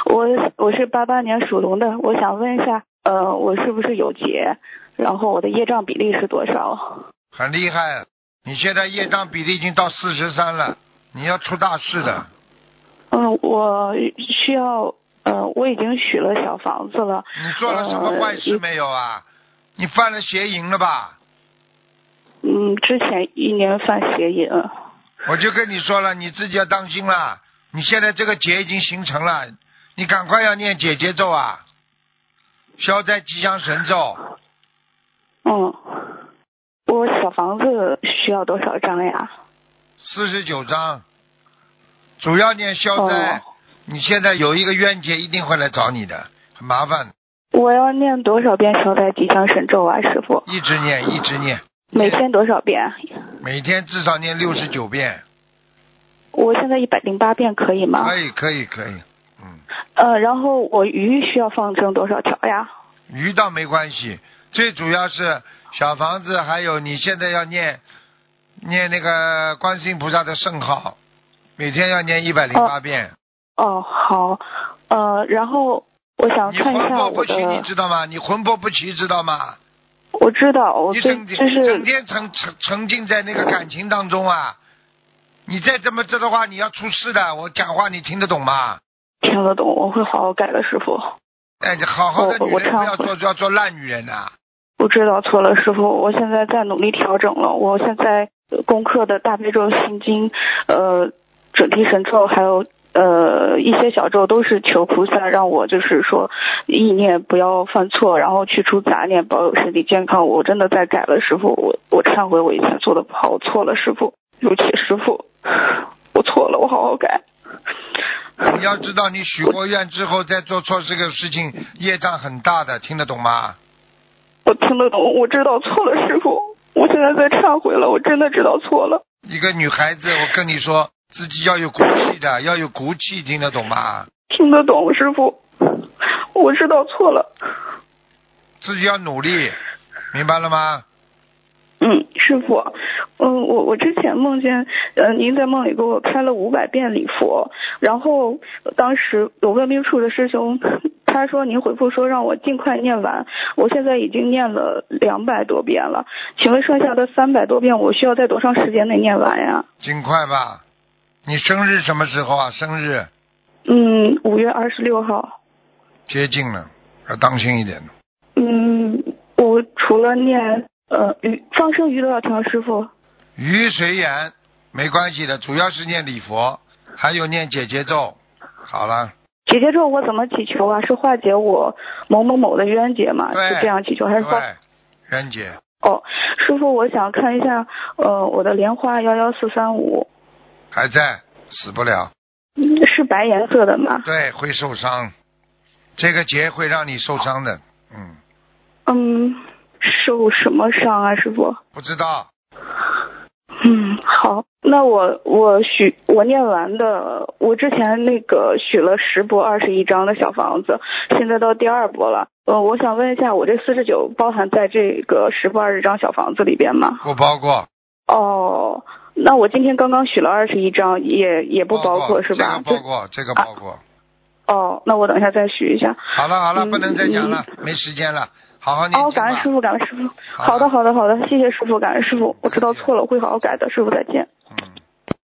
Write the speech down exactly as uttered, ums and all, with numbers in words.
我我是八八年属龙的，我想问一下，呃，我是不是有劫？然后我的业障比例是多少？ 很厉害，你现在业障比例已经到四十三了，你要出大事的。 嗯，我需要，呃，我已经许了小房子了。 你做了什么坏事没有啊？呃、你犯了邪淫了吧？ 嗯，之前一年犯邪淫。 我就跟你说了，你自己要当心了。你现在这个劫已经形成了，你赶快要念解结咒啊，消灾吉祥神咒。 嗯，我小房子需要多少张呀？ 四十九张，主要念消灾。哦、你现在有一个冤结，一定会来找你的，很麻烦。 我要念多少遍消灾吉祥神咒啊，师傅？ 一直念，一直念。 每天多少遍？ 每天至少念六十九遍。 我现在一百零八遍可以吗？ 可以，可以，可以。嗯。 呃，然后我鱼需要放生多少条呀？ 鱼倒没关系，最主要是小房子，还有你现在要念念那个观世音菩萨的圣号，每天要念一百零八遍。 哦，哦好，呃，然后我想看一下我的。你魂魄不齐，你知道吗？你魂魄不齐，知道吗？ 我知道，我你整就是整天沉沉沉浸在那个感情当中啊！你再这么这的话，你要出事的。我讲话你听得懂吗？ 听得懂，我会好好改的，师傅。 哎，你好好的女人不要做，就要做烂女人呐！ 我知道错了，师傅，我现在在努力调整了。我现在功课的大悲咒、心经、呃准提神咒，还有呃一些小咒，都是求菩萨让我就是说意念不要犯错，然后去除杂念，保有身体健康。我真的在改了，师傅，我我忏悔，我以前做的不好，我错了，师傅，对不起，师傅，我错了，我好好改。 你要知道，你许过愿之后再做错这个事情，业障很大的，听得懂吗？ 我听得懂，我知道错了，师傅，我现在在忏悔了，我真的知道错了。 一个女孩子，我跟你说，自己要有骨气的，要有骨气，听得懂吗？ 听得懂，师傅，我知道错了。 自己要努力，明白了吗？ 嗯，师傅，嗯，我我之前梦见，呃，您在梦里给我开了五百遍礼佛，然后当时有问秘处的师兄，他说您回复说让我尽快念完，我现在已经念了两百多遍了，请问剩下的三百多遍我需要在多长时间内念完呀？ 尽快吧。你生日什么时候啊？生日？ 嗯，五月二十六号。 接近了，要当心一点。 嗯，我除了念。呃，鱼放生鱼都要听师傅。 鱼随缘没关系的，主要是念礼佛，还有念解结咒。好了。 解结咒我怎么祈求啊？是化解我某某某的冤结吗？是这样祈求还是说？ 对，冤结。 哦，师傅，我想看一下，呃，我的莲花幺幺四三五。 还在，死不了。 嗯，是白颜色的吗？ 对，会受伤，这个结会让你受伤的。嗯。 嗯。受什么伤啊，师傅？ 不知道。 嗯，好，那我我许我念完的，我之前那个许了十波二十一张的小房子，现在到第二波了。呃，我想问一下，我这四十九包含在这个十波二十张小房子里边吗？ 不包括。 哦，那我今天刚刚许了二十一张，也也不包括是吧？ 这个包括，这个包括。 啊、哦，那我等一下再许一下。 好了好了，嗯、不能再讲了，嗯、没时间了。好好念经吧。 哦，感恩师傅，感恩师傅。好的，好的，好的，谢谢师傅，感恩师傅，我知道错了，会好好改的，师傅再见。